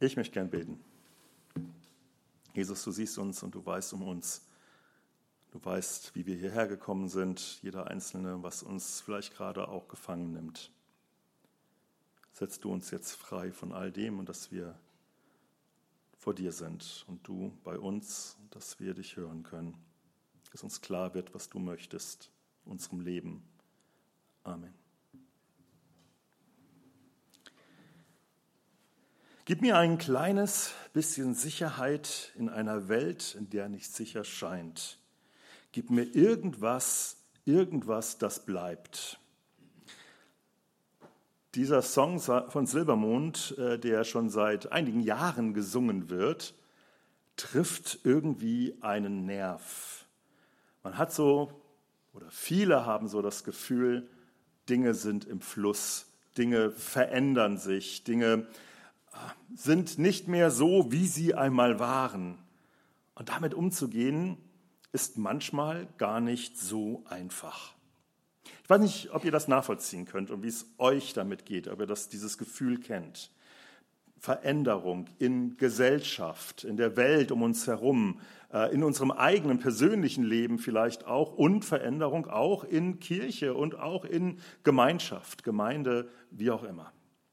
Ich möchte gern beten. Jesus, du siehst uns und du weißt um uns. Du weißt, wie wir hierher gekommen sind, jeder Einzelne, was uns vielleicht gerade auch gefangen nimmt. Setzt du uns jetzt frei von all dem und dass wir vor dir sind und du bei uns, dass wir dich hören können. Dass uns klar wird, was du möchtest in unserem Leben. Amen. Gib mir ein kleines bisschen Sicherheit in einer Welt, in der nicht sicher scheint. Gib mir irgendwas, das bleibt. Dieser Song von Silbermond, der schon seit einigen Jahren gesungen wird, trifft irgendwie einen Nerv. Man hat so, oder viele haben so das Gefühl, Dinge sind im Fluss, Dinge verändern sich, Dinge sind nicht mehr so, wie sie einmal waren. Und damit umzugehen, ist manchmal gar nicht so einfach. Ich weiß nicht, ob ihr das nachvollziehen könnt und wie es euch damit geht, ob ihr dieses Gefühl kennt. Veränderung in Gesellschaft, in der Welt um uns herum, in unserem eigenen persönlichen Leben vielleicht auch und Veränderung auch in Kirche und auch in Gemeinschaft, Gemeinde, wie auch immer.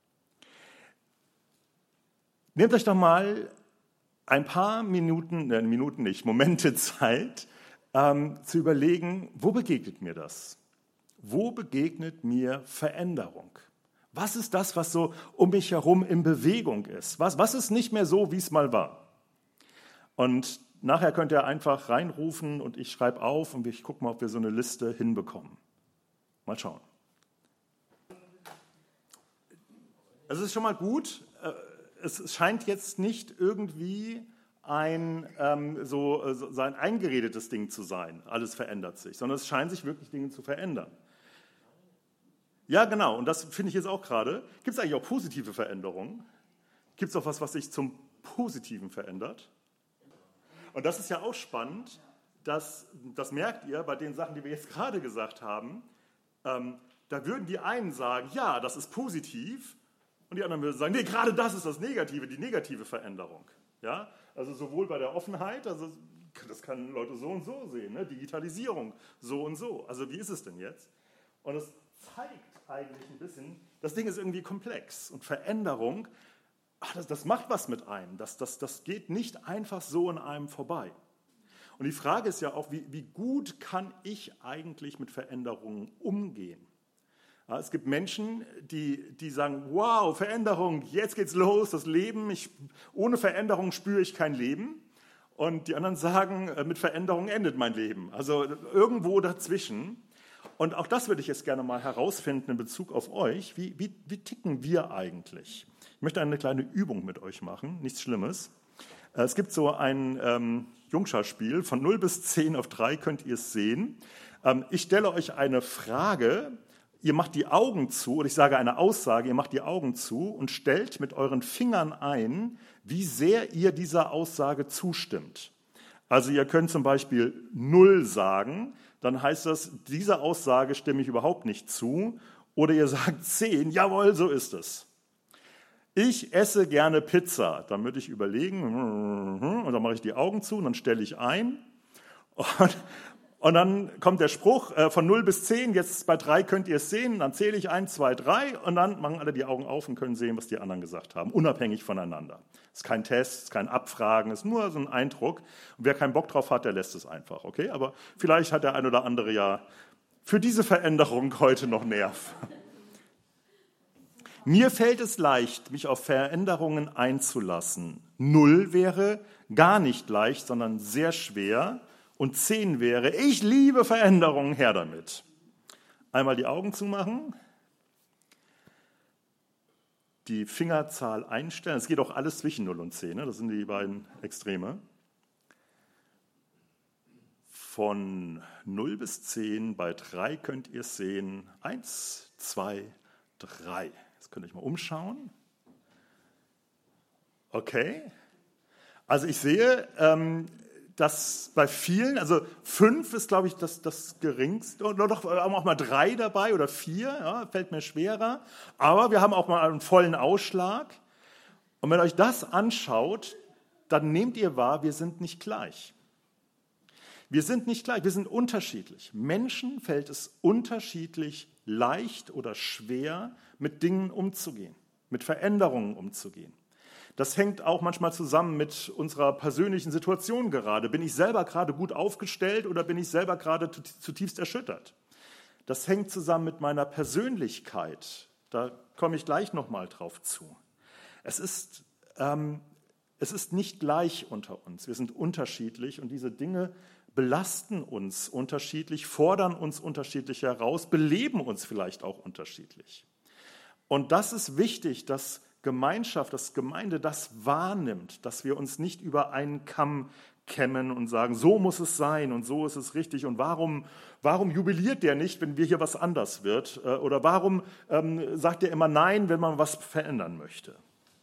Nehmt euch doch mal ein paar Momente Zeit, zu überlegen, wo begegnet mir das? Wo begegnet mir Veränderung? Was ist das, was so um mich herum in Bewegung ist? Was ist nicht mehr so, wie es mal war? Und nachher könnt ihr einfach reinrufen und ich schreibe auf und ich gucke mal, ob wir so eine Liste hinbekommen. Mal schauen. Also es ist schon mal gut. Es scheint jetzt nicht irgendwie ein eingeredetes Ding zu sein. Alles verändert sich, sondern es scheint sich wirklich Dinge zu verändern. Ja, genau, und das finde ich jetzt auch gerade. Gibt es eigentlich auch positive Veränderungen? Gibt es auch was sich zum Positiven verändert? Und das ist ja auch spannend, das merkt ihr bei den Sachen, die wir jetzt gerade gesagt haben. Da würden die einen sagen, ja, das ist positiv, und die anderen würden sagen, nee, gerade das ist das Negative, die negative Veränderung. Ja? Also sowohl bei der Offenheit, also das können Leute so und so sehen, ne? Digitalisierung so und so. Also wie ist es denn jetzt? Und es zeigt eigentlich ein bisschen, das Ding ist irgendwie komplex und Veränderung, das macht was mit einem. Das geht nicht einfach so an einem vorbei. Und die Frage ist ja auch, wie gut kann ich eigentlich mit Veränderungen umgehen? Ja, es gibt Menschen, die sagen, wow, Veränderung, jetzt geht's los, das Leben, ohne Veränderung spüre ich kein Leben. Und die anderen sagen, mit Veränderung endet mein Leben. Also irgendwo dazwischen. Und auch das würde ich jetzt gerne mal herausfinden in Bezug auf euch. Wie ticken wir eigentlich? Ich möchte eine kleine Übung mit euch machen, nichts Schlimmes. Es gibt so ein Jungscharspiel, von 0 bis 10 auf 3 könnt ihr es sehen. Ich stelle euch eine Frage, ihr macht die Augen zu, oder ich sage eine Aussage, ihr macht die Augen zu und stellt mit euren Fingern ein, wie sehr ihr dieser Aussage zustimmt. Also ihr könnt zum Beispiel 0 sagen, dann heißt das, dieser Aussage stimme ich überhaupt nicht zu. Oder ihr sagt 10, jawohl, so ist es. Ich esse gerne Pizza, dann würde ich überlegen, und dann mache ich die Augen zu und dann stelle ich ein. Und dann kommt der Spruch von 0 bis 10, jetzt bei 3 könnt ihr es sehen, dann zähle ich 1, 2, 3 und dann machen alle die Augen auf und können sehen, was die anderen gesagt haben, unabhängig voneinander. Es ist kein Test, es ist kein Abfragen, es ist nur so ein Eindruck. Und wer keinen Bock drauf hat, der lässt es einfach, okay? Aber vielleicht hat der ein oder andere ja für diese Veränderung heute noch Nerv. Mir fällt es leicht, mich auf Veränderungen einzulassen. 0 wäre gar nicht leicht, sondern sehr schwer. Und 10 wäre, ich liebe Veränderungen, her damit. Einmal die Augen zumachen, die Fingerzahl einstellen. Es geht auch alles zwischen 0 und 10, ne? Das sind die beiden Extreme. Von 0 bis 10, bei 3 könnt ihr es sehen. 1, 2, 3. Jetzt könnt ihr euch mal umschauen. Okay. Also ich sehe, dass bei vielen, also 5 ist, glaube ich, das geringste, oder doch auch mal 3 dabei oder 4, ja, fällt mir schwerer. Aber wir haben auch mal einen vollen Ausschlag. Und wenn ihr euch das anschaut, dann nehmt ihr wahr, wir sind nicht gleich. Wir sind nicht gleich, wir sind unterschiedlich. Menschen fällt es unterschiedlich leicht oder schwer, mit Dingen umzugehen, mit Veränderungen umzugehen. Das hängt auch manchmal zusammen mit unserer persönlichen Situation gerade. Bin ich selber gerade gut aufgestellt oder bin ich selber gerade zutiefst erschüttert? Das hängt zusammen mit meiner Persönlichkeit. Da komme ich gleich nochmal drauf zu. Es ist nicht gleich unter uns. Wir sind unterschiedlich und diese Dinge belasten uns unterschiedlich, fordern uns unterschiedlich heraus, beleben uns vielleicht auch unterschiedlich. Und das ist wichtig, dass Gemeinschaft, dass Gemeinde das wahrnimmt, dass wir uns nicht über einen Kamm kämmen und sagen, so muss es sein und so ist es richtig und warum jubiliert der nicht, wenn wir hier was anders wird oder warum sagt er immer Nein, wenn man was verändern möchte.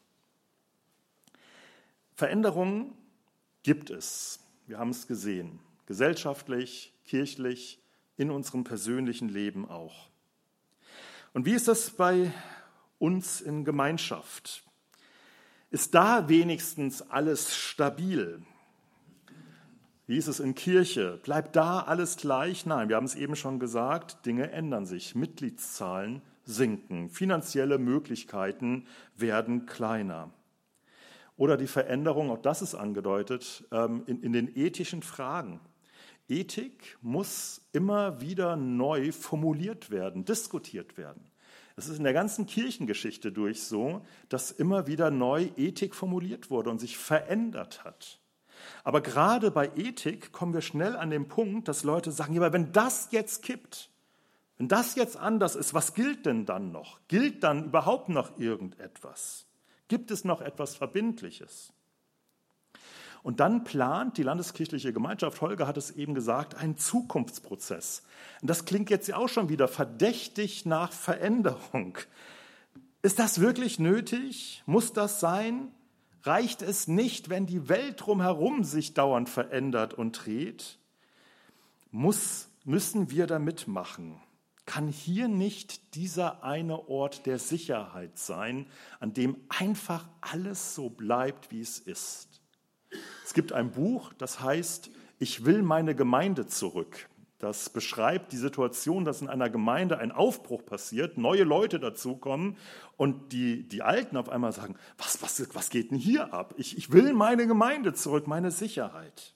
Veränderungen gibt es, wir haben es gesehen, gesellschaftlich, kirchlich, in unserem persönlichen Leben auch. Und wie ist das bei uns in Gemeinschaft? Ist da wenigstens alles stabil? Wie ist es in Kirche? Bleibt da alles gleich? Nein, wir haben es eben schon gesagt, Dinge ändern sich, Mitgliedszahlen sinken, finanzielle Möglichkeiten werden kleiner. Oder die Veränderung, auch das ist angedeutet, in den ethischen Fragen. Ethik muss immer wieder neu formuliert werden, diskutiert werden. Es ist in der ganzen Kirchengeschichte durch so, dass immer wieder neu Ethik formuliert wurde und sich verändert hat. Aber gerade bei Ethik kommen wir schnell an den Punkt, dass Leute sagen, ja, aber wenn das jetzt kippt, wenn das jetzt anders ist, was gilt denn dann noch? Gilt dann überhaupt noch irgendetwas? Gibt es noch etwas Verbindliches? Und dann plant die Landeskirchliche Gemeinschaft, Holger hat es eben gesagt, einen Zukunftsprozess. Und das klingt jetzt ja auch schon wieder verdächtig nach Veränderung. Ist das wirklich nötig? Muss das sein? Reicht es nicht, wenn die Welt drumherum sich dauernd verändert und dreht? Müssen wir da mitmachen? Kann hier nicht dieser eine Ort der Sicherheit sein, an dem einfach alles so bleibt, wie es ist? Es gibt ein Buch, das heißt, ich will meine Gemeinde zurück. Das beschreibt die Situation, dass in einer Gemeinde ein Aufbruch passiert, neue Leute dazukommen und die Alten auf einmal sagen, was geht denn hier ab? Ich will meine Gemeinde zurück, meine Sicherheit.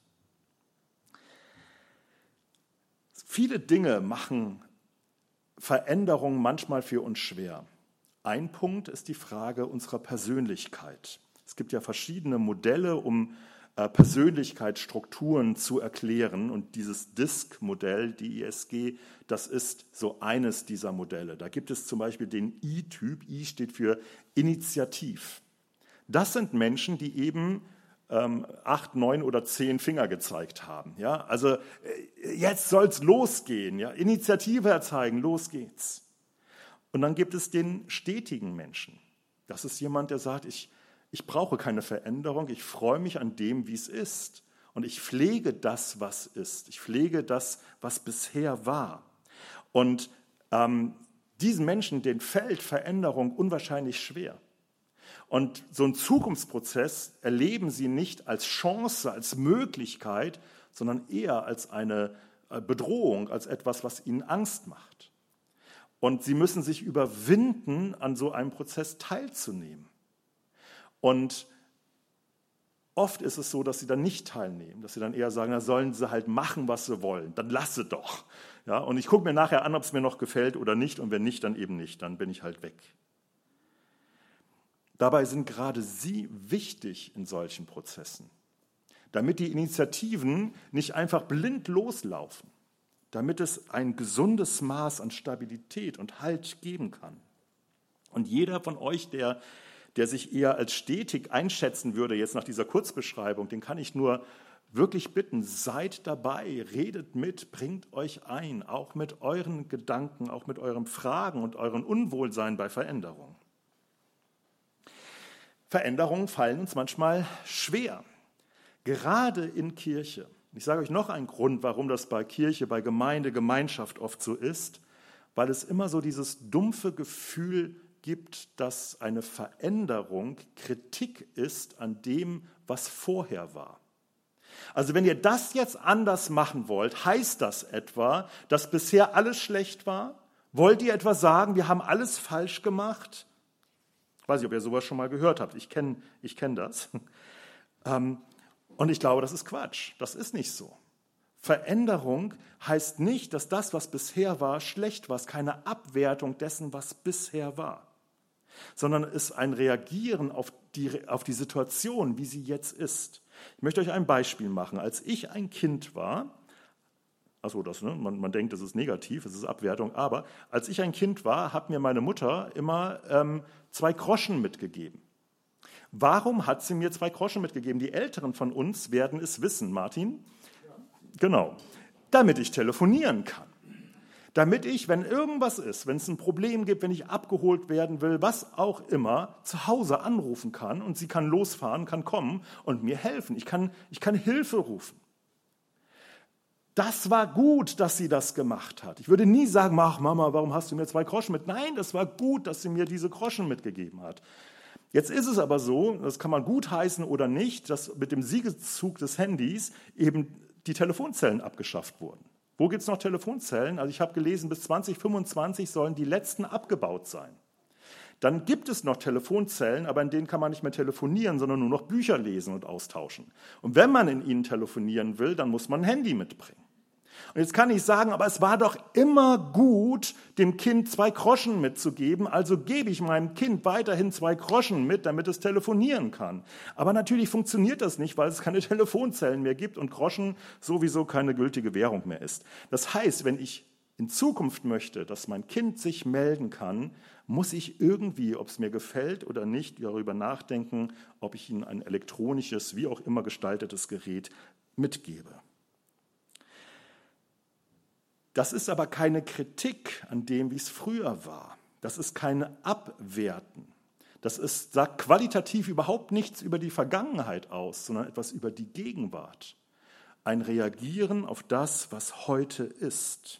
Viele Dinge machen Veränderungen manchmal für uns schwer. Ein Punkt ist die Frage unserer Persönlichkeit. Es gibt ja verschiedene Modelle, um Persönlichkeitsstrukturen zu erklären. Und dieses DISC-Modell, die ISG, das ist so eines dieser Modelle. Da gibt es zum Beispiel den I-Typ. I steht für Initiativ. Das sind Menschen, die eben 8, 9 oder 10 Finger gezeigt haben. Ja? Also jetzt soll es losgehen. Ja? Initiative erzeigen, los geht's. Und dann gibt es den stetigen Menschen. Das ist jemand, der sagt, ich brauche keine Veränderung, ich freue mich an dem, wie es ist. Und ich pflege das, was ist. Ich pflege das, was bisher war. Und diesen Menschen, denen fällt Veränderung unwahrscheinlich schwer. Und so einen Zukunftsprozess erleben sie nicht als Chance, als Möglichkeit, sondern eher als eine Bedrohung, als etwas, was ihnen Angst macht. Und sie müssen sich überwinden, an so einem Prozess teilzunehmen. Und oft ist es so, dass sie dann nicht teilnehmen, dass sie dann eher sagen, da sollen sie halt machen, was sie wollen, dann lasse doch. Ja, und ich gucke mir nachher an, ob es mir noch gefällt oder nicht, und wenn nicht, dann eben nicht, dann bin ich halt weg. Dabei sind gerade sie wichtig in solchen Prozessen, damit die Initiativen nicht einfach blind loslaufen, damit es ein gesundes Maß an Stabilität und Halt geben kann. Und jeder von euch, der sich eher als stetig einschätzen würde, jetzt nach dieser Kurzbeschreibung, den kann ich nur wirklich bitten, seid dabei, redet mit, bringt euch ein, auch mit euren Gedanken, auch mit euren Fragen und euren Unwohlsein bei Veränderungen. Veränderungen fallen uns manchmal schwer, gerade in Kirche. Ich sage euch noch einen Grund, warum das bei Kirche, bei Gemeinde, Gemeinschaft oft so ist, weil es immer so dieses dumpfe Gefühl gibt, dass eine Veränderung Kritik ist an dem, was vorher war. Also wenn ihr das jetzt anders machen wollt, heißt das etwa, dass bisher alles schlecht war? Wollt ihr etwa sagen, wir haben alles falsch gemacht? Ich weiß nicht, ob ihr sowas schon mal gehört habt. Ich kenn das. Und ich glaube, das ist Quatsch. Das ist nicht so. Veränderung heißt nicht, dass das, was bisher war, schlecht war. Es ist keine Abwertung dessen, was bisher war, sondern es ist ein Reagieren auf die Situation, wie sie jetzt ist. Ich möchte euch ein Beispiel machen. Als ich ein Kind war, man denkt, das ist negativ, es ist Abwertung, aber als ich ein Kind war, hat mir meine Mutter immer 2 Groschen mitgegeben. Warum hat sie mir 2 Groschen mitgegeben? Die Älteren von uns werden es wissen, Martin. Genau, damit ich telefonieren kann. Damit ich, wenn irgendwas ist, wenn es ein Problem gibt, wenn ich abgeholt werden will, was auch immer, zu Hause anrufen kann und sie kann losfahren, kann kommen und mir helfen. Ich kann Hilfe rufen. Das war gut, dass sie das gemacht hat. Ich würde nie sagen, ach Mama, warum hast du mir 2 Groschen mit? Nein, das war gut, dass sie mir diese Groschen mitgegeben hat. Jetzt ist es aber so, das kann man gut heißen oder nicht, dass mit dem Siegeszug des Handys eben die Telefonzellen abgeschafft wurden. Wo gibt es noch Telefonzellen? Also ich habe gelesen, bis 2025 sollen die letzten abgebaut sein. Dann gibt es noch Telefonzellen, aber in denen kann man nicht mehr telefonieren, sondern nur noch Bücher lesen und austauschen. Und wenn man in ihnen telefonieren will, dann muss man ein Handy mitbringen. Und jetzt kann ich sagen, aber es war doch immer gut, dem Kind 2 Groschen mitzugeben, also gebe ich meinem Kind weiterhin 2 Groschen mit, damit es telefonieren kann. Aber natürlich funktioniert das nicht, weil es keine Telefonzellen mehr gibt und Groschen sowieso keine gültige Währung mehr ist. Das heißt, wenn ich in Zukunft möchte, dass mein Kind sich melden kann, muss ich irgendwie, ob es mir gefällt oder nicht, darüber nachdenken, ob ich ihnen ein elektronisches, wie auch immer gestaltetes Gerät mitgebe. Das ist aber keine Kritik an dem, wie es früher war. Das ist kein Abwerten. Das sagt qualitativ überhaupt nichts über die Vergangenheit aus, sondern etwas über die Gegenwart. Ein Reagieren auf das, was heute ist.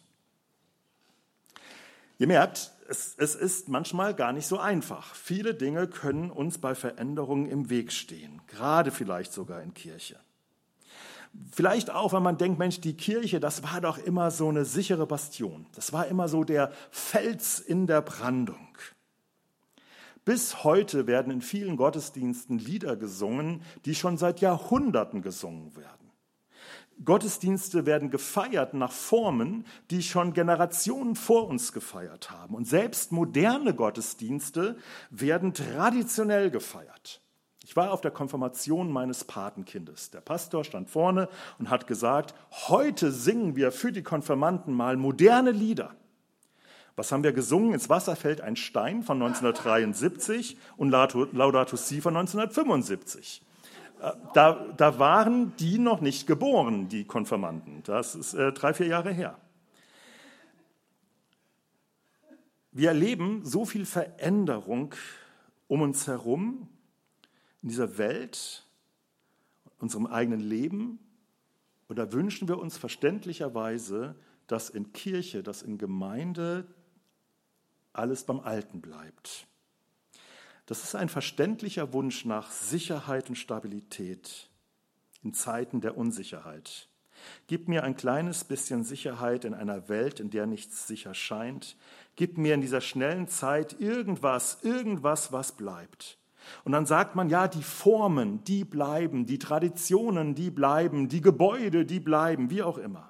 Ihr merkt, es ist manchmal gar nicht so einfach. Viele Dinge können uns bei Veränderungen im Weg stehen, gerade vielleicht sogar in Kirche. Vielleicht auch, wenn man denkt, Mensch, die Kirche, das war doch immer so eine sichere Bastion. Das war immer so der Fels in der Brandung. Bis heute werden in vielen Gottesdiensten Lieder gesungen, die schon seit Jahrhunderten gesungen werden. Gottesdienste werden gefeiert nach Formen, die schon Generationen vor uns gefeiert haben. Und selbst moderne Gottesdienste werden traditionell gefeiert. Ich war auf der Konfirmation meines Patenkindes. Der Pastor stand vorne und hat gesagt, heute singen wir für die Konfirmanden mal moderne Lieder. Was haben wir gesungen? Ins Wasser fällt ein Stein von 1973 und Laudato Si von 1975. Da waren die noch nicht geboren, die Konfirmanden. Das ist 3-4 Jahre her. Wir erleben so viel Veränderung um uns herum, in dieser Welt, unserem eigenen Leben. Und da wünschen wir uns verständlicherweise, dass in Kirche, dass in Gemeinde alles beim Alten bleibt. Das ist ein verständlicher Wunsch nach Sicherheit und Stabilität in Zeiten der Unsicherheit. Gib mir ein kleines bisschen Sicherheit in einer Welt, in der nichts sicher scheint. Gib mir in dieser schnellen Zeit irgendwas, was bleibt. Und dann sagt man, ja, die Formen, die bleiben, die Traditionen, die bleiben, die Gebäude, die bleiben, wie auch immer.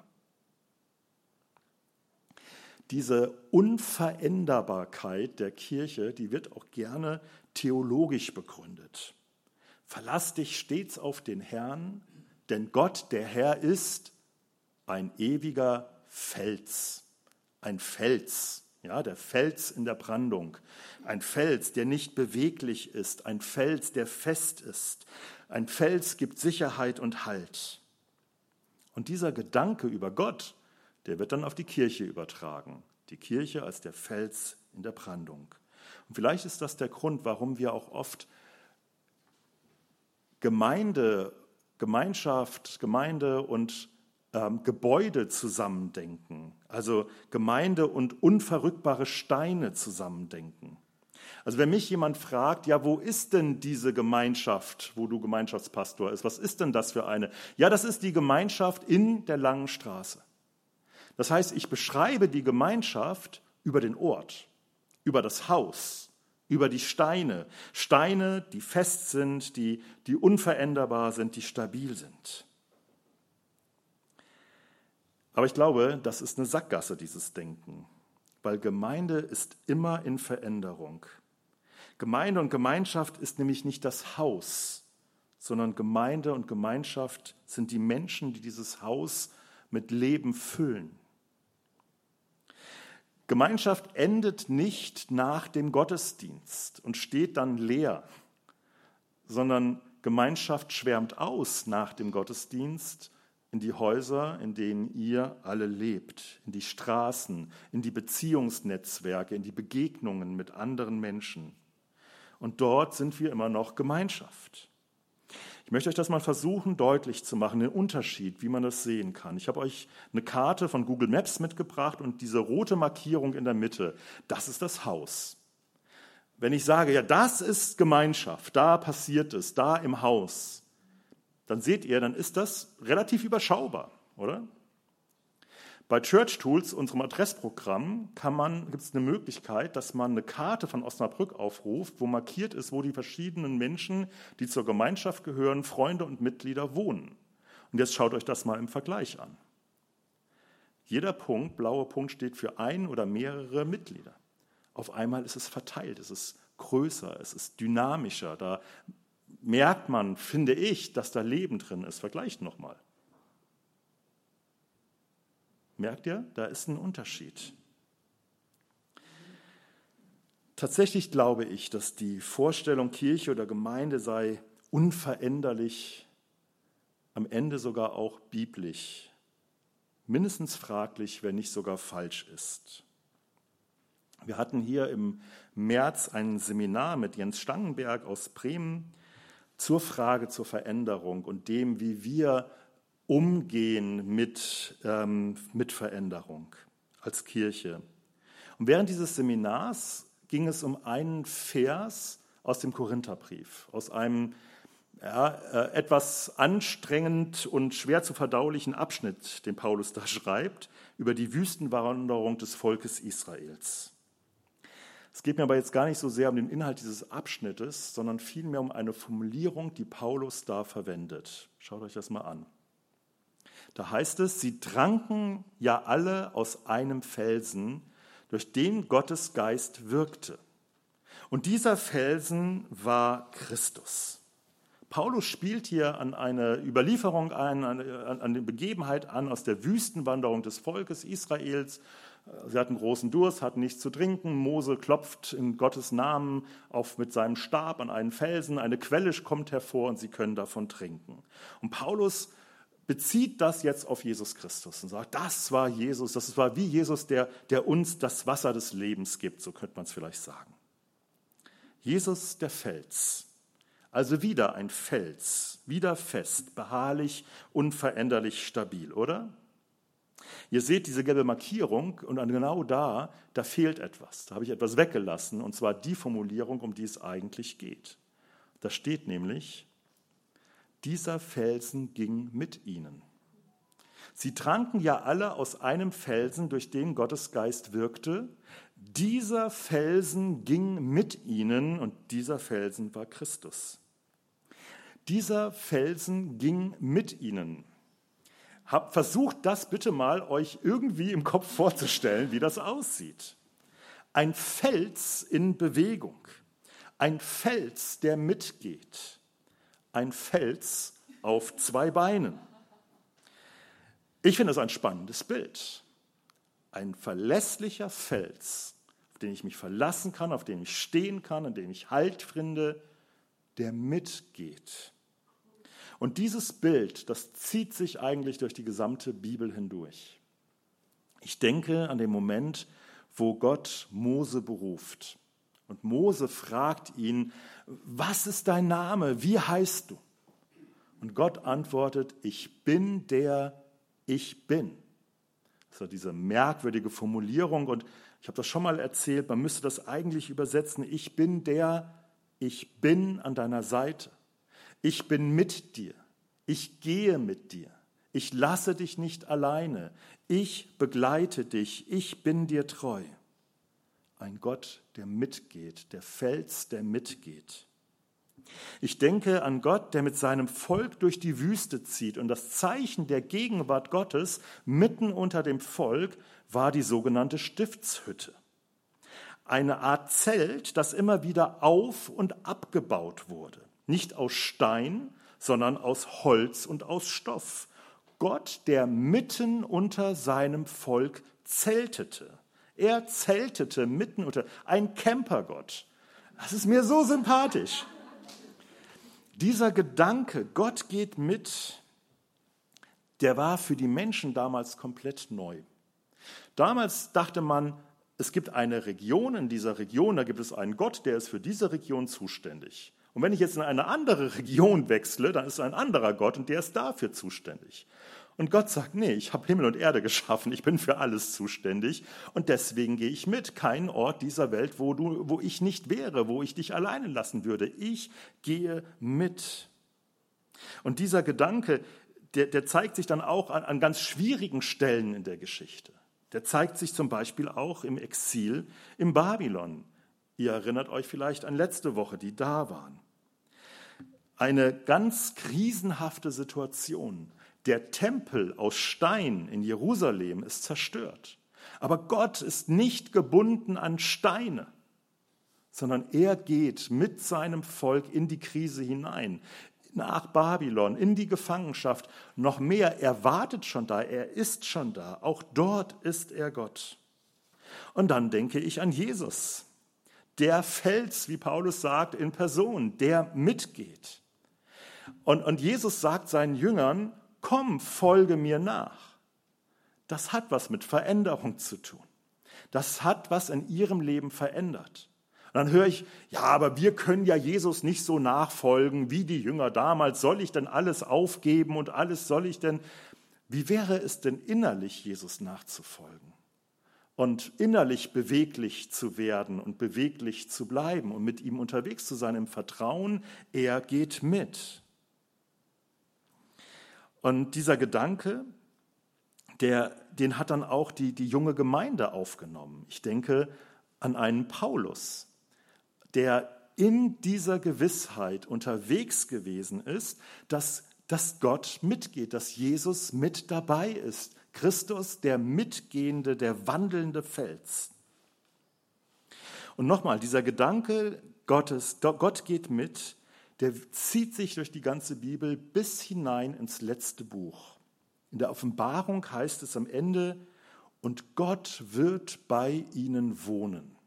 Diese Unveränderbarkeit der Kirche, die wird auch gerne theologisch begründet. Verlass dich stets auf den Herrn, denn Gott, der Herr, ist ein ewiger Fels. Ein Fels, ja, der Fels in der Brandung. Ein Fels, der nicht beweglich ist. Ein Fels, der fest ist. Ein Fels gibt Sicherheit und Halt. Und dieser Gedanke über Gott, der wird dann auf die Kirche übertragen. Die Kirche als der Fels in der Brandung. Und vielleicht ist das der Grund, warum wir auch oft Gemeinde und Gebäude zusammendenken. Also Gemeinde und unverrückbare Steine zusammendenken. Also wenn mich jemand fragt, ja, wo ist denn diese Gemeinschaft, wo du Gemeinschaftspastor bist, was ist denn das für eine? Ja, das ist die Gemeinschaft in der Langen Straße. Das heißt, ich beschreibe die Gemeinschaft über den Ort, über das Haus, über die Steine. Steine, die fest sind, die unveränderbar sind, die stabil sind. Aber ich glaube, das ist eine Sackgasse, dieses Denken, weil Gemeinde ist immer in Veränderung. Gemeinde und Gemeinschaft ist nämlich nicht das Haus, sondern Gemeinde und Gemeinschaft sind die Menschen, die dieses Haus mit Leben füllen. Gemeinschaft endet nicht nach dem Gottesdienst und steht dann leer, sondern Gemeinschaft schwärmt aus nach dem Gottesdienst in die Häuser, in denen ihr alle lebt, in die Straßen, in die Beziehungsnetzwerke, in die Begegnungen mit anderen Menschen. Und dort sind wir immer noch Gemeinschaft. Ich möchte euch das mal versuchen, deutlich zu machen, den Unterschied, wie man das sehen kann. Ich habe euch eine Karte von Google Maps mitgebracht und diese rote Markierung in der Mitte, das ist das Haus. Wenn ich sage, ja, das ist Gemeinschaft, da passiert es, da im Haus, dann seht ihr, dann ist das relativ überschaubar, oder? Bei Church Tools, unserem Adressprogramm, gibt es eine Möglichkeit, dass man eine Karte von Osnabrück aufruft, wo markiert ist, wo die verschiedenen Menschen, die zur Gemeinschaft gehören, Freunde und Mitglieder wohnen. Und jetzt schaut euch das mal im Vergleich an. Jeder Punkt, blauer Punkt, steht für ein oder mehrere Mitglieder. Auf einmal ist es verteilt, es ist größer, es ist dynamischer. Da merkt man, finde ich, dass da Leben drin ist. Vergleicht nochmal. Merkt ihr, da ist ein Unterschied. Tatsächlich glaube ich, dass die Vorstellung, Kirche oder Gemeinde sei unveränderlich, am Ende sogar auch biblisch, mindestens fraglich, wenn nicht sogar falsch ist. Wir hatten hier im März ein Seminar mit Jens Stangenberg aus Bremen zur Frage zur Veränderung und dem, wie wir umgehen mit Veränderung als Kirche. Und während dieses Seminars ging es um einen Vers aus dem Korintherbrief, aus einem etwas anstrengend und schwer zu verdaulichen Abschnitt, den Paulus da schreibt, über die Wüstenwanderung des Volkes Israels. Es geht mir aber jetzt gar nicht so sehr um den Inhalt dieses Abschnittes, sondern vielmehr um eine Formulierung, die Paulus da verwendet. Schaut euch das mal an. Da heißt es, sie tranken ja alle aus einem Felsen, durch den Gottes Geist wirkte. Und dieser Felsen war Christus. Paulus spielt hier an eine Überlieferung an eine Begebenheit an aus der Wüstenwanderung des Volkes Israels. Sie hatten großen Durst, hatten nichts zu trinken. Mose klopft in Gottes Namen mit seinem Stab an einen Felsen. Eine Quelle kommt hervor und sie können davon trinken. Und Paulus bezieht das jetzt auf Jesus Christus und sagt, das war Jesus, das war wie Jesus, der uns das Wasser des Lebens gibt, so könnte man es vielleicht sagen. Jesus der Fels, also wieder ein Fels, wieder fest, beharrlich, unveränderlich, stabil, oder? Ihr seht diese gelbe Markierung und genau da fehlt etwas. Da habe ich etwas weggelassen, und zwar die Formulierung, um die es eigentlich geht. Da steht nämlich, dieser Felsen ging mit ihnen. Sie tranken ja alle aus einem Felsen, durch den Gottes Geist wirkte. Dieser Felsen ging mit ihnen und dieser Felsen war Christus. Dieser Felsen ging mit ihnen. Versucht das bitte mal euch irgendwie im Kopf vorzustellen, wie das aussieht. Ein Fels in Bewegung, ein Fels, der mitgeht. Ein Fels auf zwei Beinen. Ich finde das ein spannendes Bild. Ein verlässlicher Fels, auf den ich mich verlassen kann, auf den ich stehen kann, an dem ich Halt finde, der mitgeht. Und dieses Bild, das zieht sich eigentlich durch die gesamte Bibel hindurch. Ich denke an den Moment, wo Gott Mose beruft. Und Mose fragt ihn, was ist dein Name? Wie heißt du? Und Gott antwortet, ich bin der ich bin. Das war diese merkwürdige Formulierung und Ich habe das schon mal erzählt, man müsste das eigentlich übersetzen, ich bin an deiner Seite. Ich bin mit dir. Ich gehe mit dir. Ich lasse dich nicht alleine. Ich begleite dich. Ich bin dir treu. Ein Gott, der mitgeht, der Fels, der mitgeht. Ich denke an Gott, der mit seinem Volk durch die Wüste zieht. Und das Zeichen der Gegenwart Gottes mitten unter dem Volk war die sogenannte Stiftshütte. Eine Art Zelt, das immer wieder auf- und abgebaut wurde. Nicht aus Stein, sondern aus Holz und aus Stoff. Gott, der mitten unter seinem Volk zeltete. Er zeltete mitten unter, ein Campergott. Das ist mir so sympathisch. Dieser Gedanke, Gott geht mit, der war für die Menschen damals komplett neu. Damals dachte man, es gibt eine Region, in dieser Region, da gibt es einen Gott, der ist für diese Region zuständig. Und wenn ich jetzt in eine andere Region wechsle, dann ist ein anderer Gott und der ist dafür zuständig. Und Gott sagt, nee, ich habe Himmel und Erde geschaffen, ich bin für alles zuständig und deswegen gehe ich mit. Kein Ort dieser Welt, wo ich nicht wäre, wo ich dich alleine lassen würde. Ich gehe mit. Und dieser Gedanke, der zeigt sich dann auch an ganz schwierigen Stellen in der Geschichte. Der zeigt sich zum Beispiel auch im Exil in Babylon. Ihr erinnert euch vielleicht an letzte Woche, die da waren. Eine ganz krisenhafte Situation. Der Tempel aus Stein in Jerusalem ist zerstört. Aber Gott ist nicht gebunden an Steine, sondern er geht mit seinem Volk in die Krise hinein, nach Babylon, in die Gefangenschaft. Noch mehr, er wartet schon da, er ist schon da. Auch dort ist er Gott. Und dann denke ich an Jesus, der Fels, wie Paulus sagt, in Person, der mitgeht. Und Jesus sagt seinen Jüngern, komm, folge mir nach. Das hat was mit Veränderung zu tun. Das hat was in ihrem Leben verändert. Und dann höre ich, ja, aber wir können ja Jesus nicht so nachfolgen wie die Jünger damals. Soll ich denn alles aufgeben und alles soll ich denn? Wie wäre es denn innerlich, Jesus nachzufolgen? Und innerlich beweglich zu werden und beweglich zu bleiben und mit ihm unterwegs zu sein im Vertrauen, er geht mit. Und dieser Gedanke, den hat dann auch die junge Gemeinde aufgenommen. Ich denke an einen Paulus, der in dieser Gewissheit unterwegs gewesen ist, dass Gott mitgeht, dass Jesus mit dabei ist. Christus, der mitgehende, der wandelnde Fels. Und nochmal, dieser Gedanke Gott geht mit, der zieht sich durch die ganze Bibel bis hinein ins letzte Buch. In der Offenbarung heißt es am Ende, und Gott wird bei ihnen wohnen.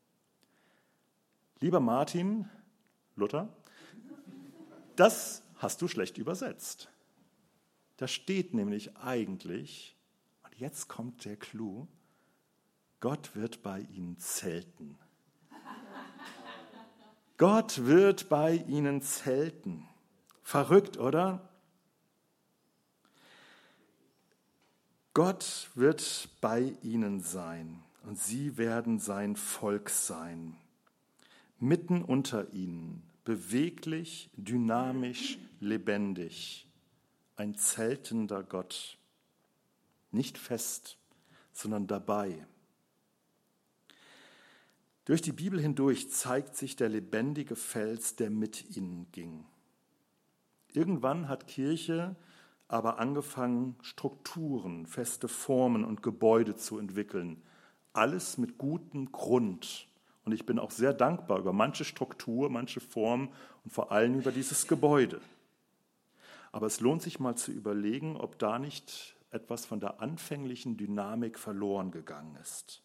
Lieber Martin Luther, das hast du schlecht übersetzt. Da steht nämlich eigentlich, und jetzt kommt der Clou, Gott wird bei ihnen zelten. Gott wird bei ihnen zelten. Verrückt, oder? Gott wird bei ihnen sein und sie werden sein Volk sein. Mitten unter ihnen, beweglich, dynamisch, lebendig. Ein zeltender Gott. Nicht fest, sondern dabei. Durch die Bibel hindurch zeigt sich der lebendige Fels, der mit ihnen ging. Irgendwann hat Kirche aber angefangen, Strukturen, feste Formen und Gebäude zu entwickeln. Alles mit gutem Grund. Und ich bin auch sehr dankbar über manche Struktur, manche Form und vor allem über dieses Gebäude. Aber es lohnt sich mal zu überlegen, ob da nicht etwas von der anfänglichen Dynamik verloren gegangen ist.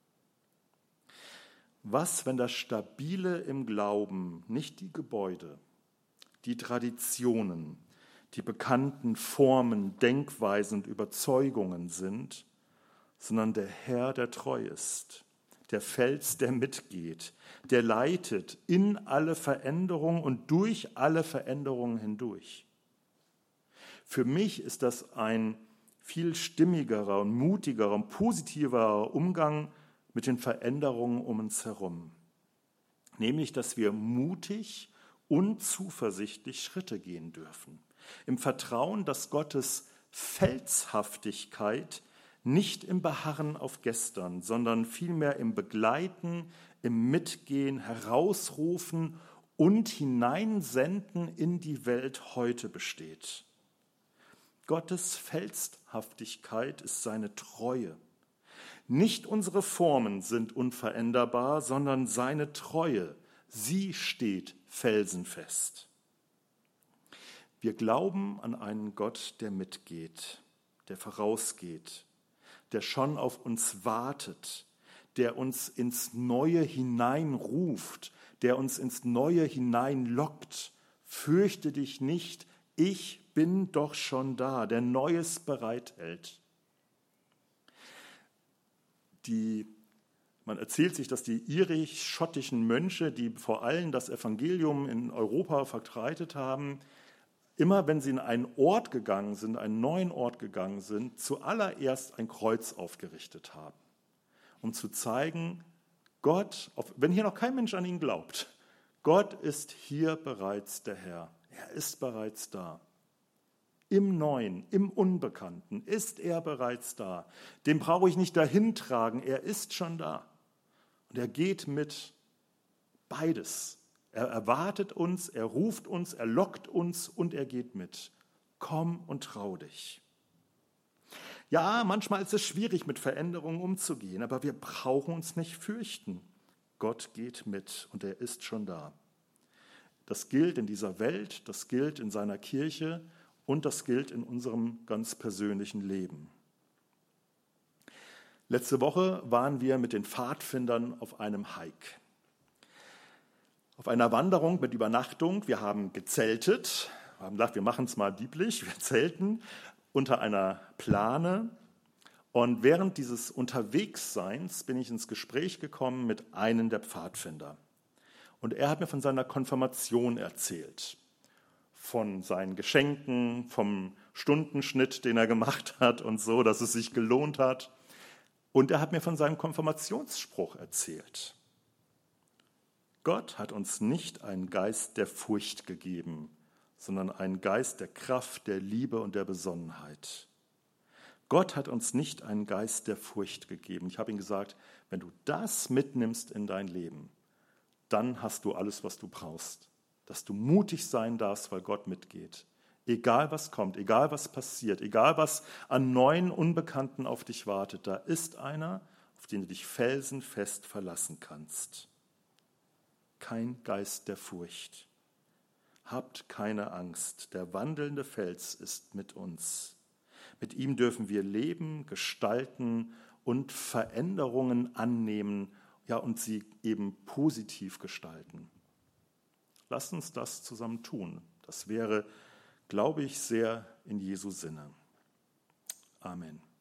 Was, wenn das Stabile im Glauben nicht die Gebäude, die Traditionen, die bekannten Formen, Denkweisen und Überzeugungen sind, sondern der Herr, der treu ist, der Fels, der mitgeht, der leitet in alle Veränderungen und durch alle Veränderungen hindurch. Für mich ist das ein viel stimmigerer und mutigerer und positiverer Umgang mit den Veränderungen um uns herum. Nämlich, dass wir mutig und zuversichtlich Schritte gehen dürfen. Im Vertrauen, dass Gottes Felshaftigkeit nicht im Beharren auf gestern, sondern vielmehr im Begleiten, im Mitgehen, Herausrufen und Hineinsenden in die Welt heute besteht. Gottes Felshaftigkeit ist seine Treue. Nicht unsere Formen sind unveränderbar, sondern seine Treue. Sie steht felsenfest. Wir glauben an einen Gott, der mitgeht, der vorausgeht, der schon auf uns wartet, der uns ins Neue hineinruft, der uns ins Neue hineinlockt. Fürchte dich nicht, ich bin doch schon da, der Neues bereithält. Man erzählt sich, dass die irisch-schottischen Mönche, die vor allem das Evangelium in Europa verbreitet haben, immer wenn sie in einen Ort gegangen sind, einen neuen Ort gegangen sind, zuallererst ein Kreuz aufgerichtet haben, um zu zeigen, Gott, wenn hier noch kein Mensch an ihn glaubt, Gott ist hier bereits der Herr. Er ist bereits da. Im Neuen, im Unbekannten ist er bereits da. Den brauche ich nicht dahin tragen, er ist schon da. Und er geht mit, beides. Er erwartet uns, er ruft uns, er lockt uns und er geht mit. Komm und trau dich. Ja, manchmal ist es schwierig, mit Veränderungen umzugehen, aber wir brauchen uns nicht fürchten. Gott geht mit und er ist schon da. Das gilt in dieser Welt, das gilt in seiner Kirche und das gilt in unserem ganz persönlichen Leben. Letzte Woche waren wir mit den Pfadfindern auf einem Hike. Auf einer Wanderung mit Übernachtung. Wir haben gezeltet, wir haben gedacht, wir machen es mal biblisch. Wir zelten unter einer Plane. Und während dieses Unterwegsseins bin ich ins Gespräch gekommen mit einem der Pfadfinder. Und er hat mir von seiner Konfirmation erzählt. Von seinen Geschenken, vom Stundenschnitt, den er gemacht hat und so, dass es sich gelohnt hat. Und er hat mir von seinem Konfirmationsspruch erzählt. Gott hat uns nicht einen Geist der Furcht gegeben, sondern einen Geist der Kraft, der Liebe und der Besonnenheit. Gott hat uns nicht einen Geist der Furcht gegeben. Ich habe ihm gesagt, wenn du das mitnimmst in dein Leben, dann hast du alles, was du brauchst. Dass du mutig sein darfst, weil Gott mitgeht. Egal was kommt, egal was passiert, egal was an neuen Unbekannten auf dich wartet, da ist einer, auf den du dich felsenfest verlassen kannst. Kein Geist der Furcht. Habt keine Angst, der wandelnde Fels ist mit uns. Mit ihm dürfen wir leben, gestalten und Veränderungen annehmen, ja, und sie eben positiv gestalten. Lasst uns das zusammen tun. Das wäre, glaube ich, sehr in Jesu Sinne. Amen.